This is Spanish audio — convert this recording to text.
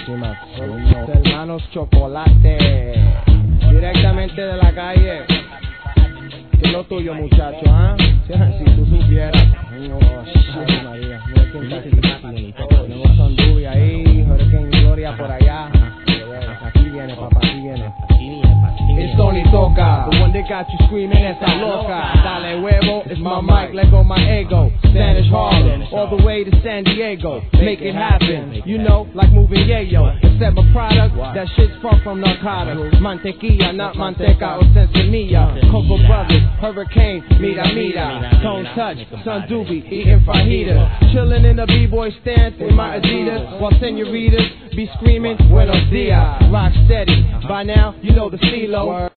buenísima. Hermanos Chocolate, directamente de la calle. ¿Qué es lo tuyo, muchacho? ¿Ah? Si tú supieras. Ay, María, mira quién está aquí. Tenemos Sandubi ahí, Hurricane Gloria por allá. Aquí viene, papá, aquí viene. It's Tony Toca, the one that got you screaming, esa loca. Dale huevo, it's my mic, let go my ego. Spanish Harlem, all the way to San Diego. Make it happen, you know, like moving yayo. Except my product, that shit's far from narcotics. Mantequilla, not manteca or sensimilla. Coco Brothers, Hurricane, mira. Tone Touch, Sandubi, eating fajitas. Chilling in the B-boy stance with my Adidas. While senoritas be screaming, buenos dias. Rock steady, by now, you know the CeeLo.